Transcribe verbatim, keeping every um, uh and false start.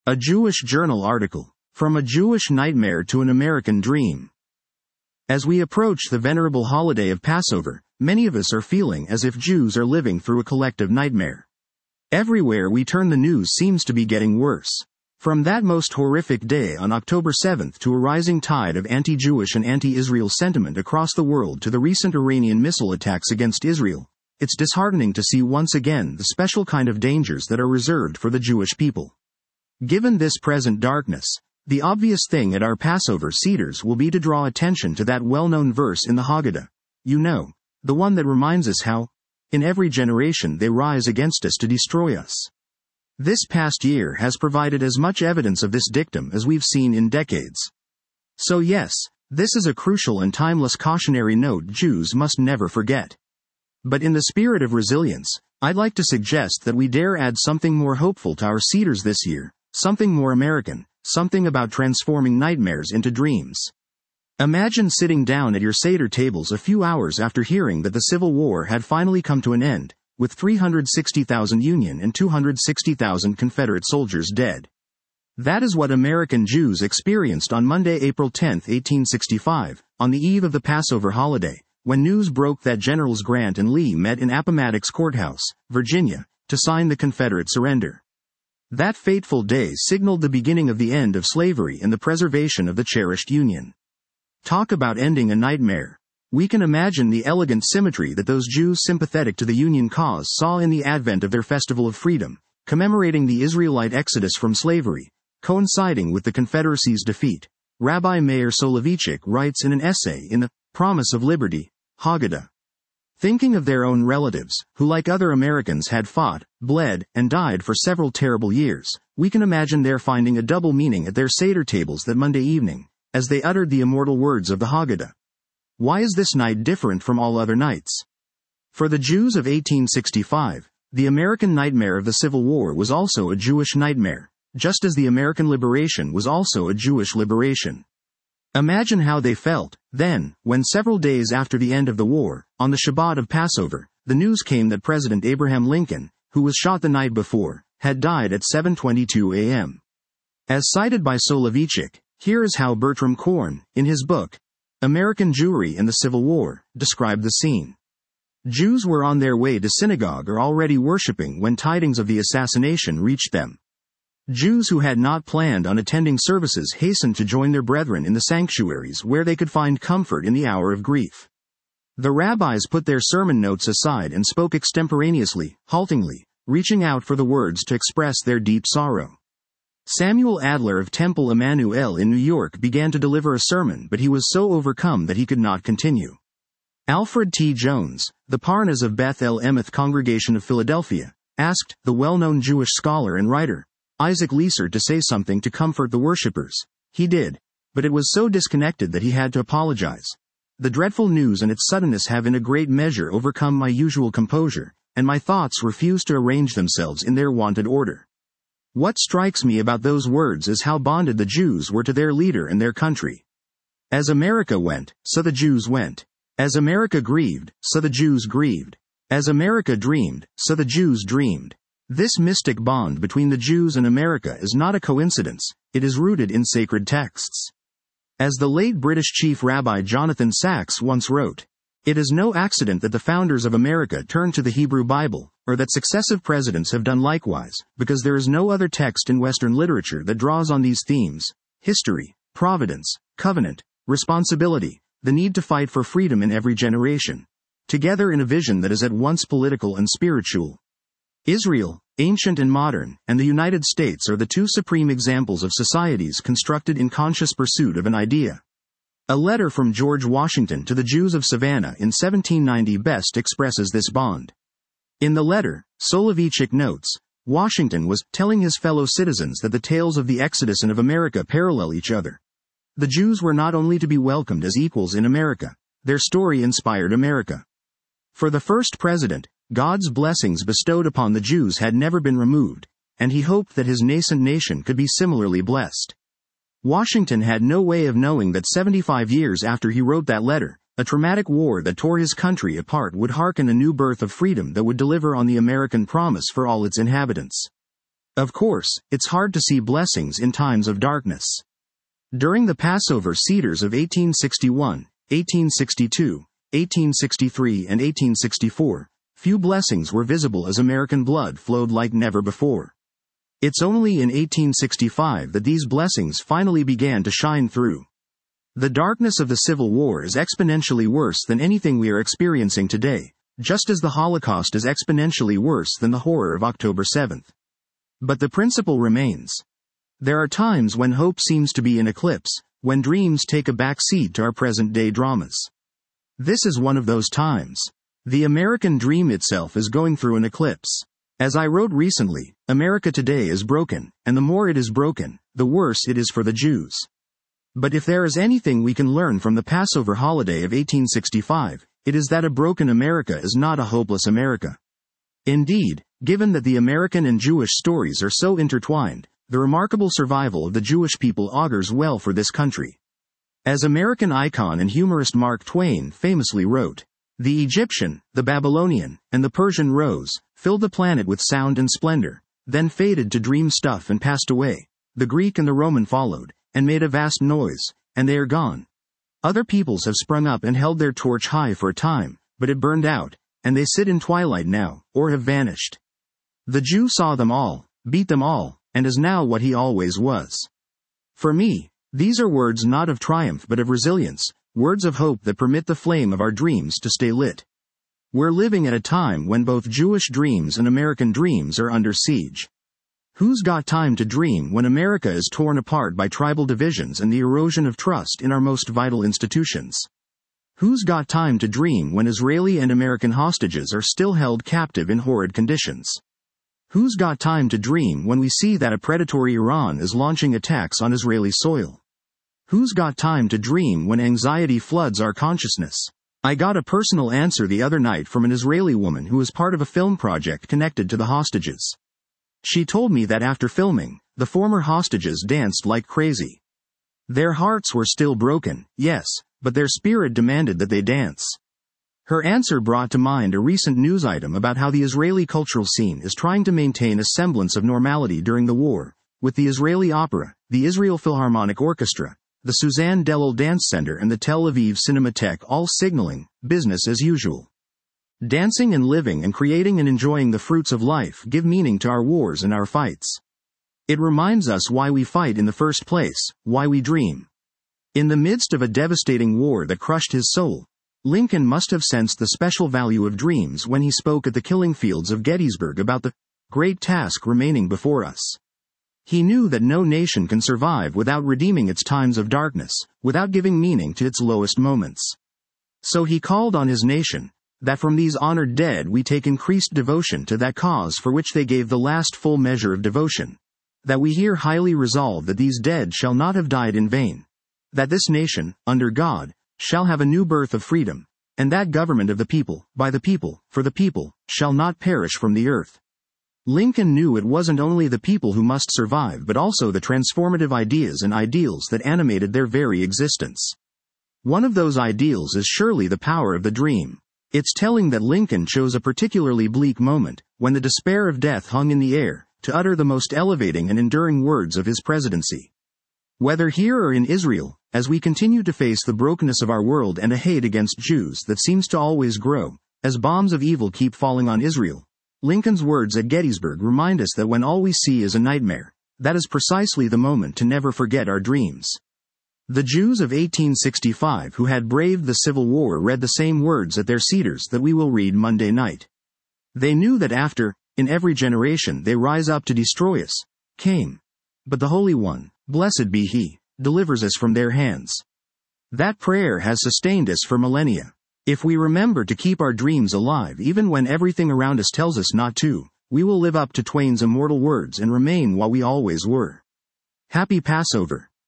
A Jewish Journal article. From a Jewish Nightmare to an American Dream. As we approach the venerable holiday of Passover, many of us are feeling as if Jews are living through a collective nightmare. Everywhere we turn, the news seems to be getting worse. From that most horrific day on October seventh to a rising tide of anti-Jewish and anti-Israel sentiment across the world to the recent Iranian missile attacks against Israel, it's disheartening to see once again the special kind of dangers that are reserved for the Jewish people. Given this present darkness, the obvious thing at our Passover Seders will be to draw attention to that well-known verse in the Haggadah. You know, the one that reminds us how, in every generation they rise against us to destroy us. This past year has provided as much evidence of this dictum as we've seen in decades. So yes, this is a crucial and timeless cautionary note Jews must never forget. But in the spirit of resilience, I'd like to suggest that we dare add something more hopeful to our Seders this year, something more American, something about transforming nightmares into dreams. Imagine sitting down at your Seder tables a few hours after hearing that the Civil War had finally come to an end, with three hundred sixty thousand Union and two hundred sixty thousand Confederate soldiers dead. That is what American Jews experienced on Monday, April tenth, eighteen sixty-five, on the eve of the Passover holiday, when news broke that Generals Grant and Lee met in Appomattox Courthouse, Virginia, to sign the Confederate surrender. That fateful day signaled the beginning of the end of slavery and the preservation of the cherished Union. Talk about ending a nightmare. We can imagine the elegant symmetry that those Jews sympathetic to the Union cause saw in the advent of their Festival of Freedom, commemorating the Israelite exodus from slavery, coinciding with the Confederacy's defeat. Rabbi Meir Soloveitchik writes in an essay in the Promise of Liberty, Haggadah. Thinking of their own relatives, who like other Americans had fought, bled, and died for several terrible years, we can imagine their finding a double meaning at their Seder tables that Monday evening, as they uttered the immortal words of the Haggadah. Why is this night different from all other nights? For the Jews of eighteen sixty-five, the American nightmare of the Civil War was also a Jewish nightmare, just as the American liberation was also a Jewish liberation. Imagine how they felt, then, when several days after the end of the war, on the Shabbat of Passover, the news came that President Abraham Lincoln, who was shot the night before, had died at seven twenty-two a.m. As cited by Soloveitchik, here is how Bertram Korn, in his book, American Jewry and the Civil War, described the scene. Jews were on their way to synagogue or already worshipping when tidings of the assassination reached them. Jews who had not planned on attending services hastened to join their brethren in the sanctuaries where they could find comfort in the hour of grief. The rabbis put their sermon notes aside and spoke extemporaneously, haltingly, reaching out for the words to express their deep sorrow. Samuel Adler of Temple Emmanuel in New York began to deliver a sermon, but he was so overcome that he could not continue. Alfred T. Jones, the Parnas of Beth El Emeth Congregation of Philadelphia, asked the well-known Jewish scholar and writer, Isaac Leeser, to say something to comfort the worshippers. He did, but it was so disconnected that he had to apologize. The dreadful news and its suddenness have in a great measure overcome my usual composure, and my thoughts refuse to arrange themselves in their wonted order. What strikes me about those words is how bonded the Jews were to their leader and their country. As America went, so the Jews went. As America grieved, so the Jews grieved. As America dreamed, so the Jews dreamed. This mystic bond between the Jews and America is not a coincidence, it is rooted in sacred texts. As the late British Chief Rabbi Jonathan Sacks once wrote, it is no accident that the founders of America turned to the Hebrew Bible, or that successive presidents have done likewise, because there is no other text in Western literature that draws on these themes: history, providence, covenant, responsibility, the need to fight for freedom in every generation, together in a vision that is at once political and spiritual. Israel, ancient and modern, and the United States are the two supreme examples of societies constructed in conscious pursuit of an idea. A letter from George Washington to the Jews of Savannah in seventeen ninety best expresses this bond. In the letter, Soloveitchik notes, Washington was telling his fellow citizens that the tales of the Exodus and of America parallel each other. The Jews were not only to be welcomed as equals in America, their story inspired America. For the first president, God's blessings bestowed upon the Jews had never been removed, and he hoped that his nascent nation could be similarly blessed. Washington had no way of knowing that seventy-five years after he wrote that letter, a traumatic war that tore his country apart would hearken a new birth of freedom that would deliver on the American promise for all its inhabitants. Of course, it's hard to see blessings in times of darkness. During the Passover Cedars of eighteen sixty-one, eighteen sixty-two, eighteen sixty-three and eighteen sixty-four, few blessings were visible as American blood flowed like never before. It's only in eighteen sixty-five that these blessings finally began to shine through. The darkness of the Civil War is exponentially worse than anything we are experiencing today, just as the Holocaust is exponentially worse than the horror of October seventh. But the principle remains. There are times when hope seems to be in eclipse, when dreams take a back seat to our present-day dramas. This is one of those times. The American dream itself is going through an eclipse. As I wrote recently, America today is broken, and the more it is broken, the worse it is for the Jews. But if there is anything we can learn from the Passover holiday of eighteen sixty-five, it is that a broken America is not a hopeless America. Indeed, given that the American and Jewish stories are so intertwined, the remarkable survival of the Jewish people augurs well for this country. As American icon and humorist Mark Twain famously wrote, "The Egyptian, the Babylonian, and the Persian rose, filled the planet with sound and splendor, then faded to dream stuff and passed away. The Greek and the Roman followed, and made a vast noise, and they are gone. Other peoples have sprung up and held their torch high for a time, but it burned out, and they sit in twilight now, or have vanished. The Jew saw them all, beat them all, and is now what he always was." For me, these are words not of triumph but of resilience, words of hope that permit the flame of our dreams to stay lit. We're living at a time when both Jewish dreams and American dreams are under siege. Who's got time to dream when America is torn apart by tribal divisions and the erosion of trust in our most vital institutions? Who's got time to dream when Israeli and American hostages are still held captive in horrid conditions? Who's got time to dream when we see that a predatory Iran is launching attacks on Israeli soil? Who's got time to dream when anxiety floods our consciousness? I got a personal answer the other night from an Israeli woman who was part of a film project connected to the hostages. She told me that after filming, the former hostages danced like crazy. Their hearts were still broken, yes, but their spirit demanded that they dance. Her answer brought to mind a recent news item about how the Israeli cultural scene is trying to maintain a semblance of normality during the war, with the Israeli Opera, the Israel Philharmonic Orchestra, the Suzanne Dellel Dance Center and the Tel Aviv Cinematheque all signaling business as usual. Dancing and living and creating and enjoying the fruits of life give meaning to our wars and our fights. It reminds us why we fight in the first place, why we dream. In the midst of a devastating war that crushed his soul, Lincoln must have sensed the special value of dreams when he spoke at the killing fields of Gettysburg about the great task remaining before us. He knew that no nation can survive without redeeming its times of darkness, without giving meaning to its lowest moments. So he called on his nation, that from these honored dead we take increased devotion to that cause for which they gave the last full measure of devotion, that we here highly resolve that these dead shall not have died in vain, that this nation, under God, shall have a new birth of freedom, and that government of the people, by the people, for the people, shall not perish from the earth. Lincoln knew it wasn't only the people who must survive but also the transformative ideas and ideals that animated their very existence. One of those ideals is surely the power of the dream. It's telling that Lincoln chose a particularly bleak moment, when the despair of death hung in the air, to utter the most elevating and enduring words of his presidency. Whether here or in Israel, as we continue to face the brokenness of our world and a hate against Jews that seems to always grow, as bombs of evil keep falling on Israel, Lincoln's words at Gettysburg remind us that when all we see is a nightmare, that is precisely the moment to never forget our dreams. The Jews of eighteen sixty-five who had braved the Civil War read the same words at their cedars that we will read Monday night. They knew that after, in every generation they rise up to destroy us, came. But the Holy One, blessed be He, delivers us from their hands. That prayer has sustained us for millennia. If we remember to keep our dreams alive even when everything around us tells us not to, we will live up to Twain's immortal words and remain what we always were. Happy Passover.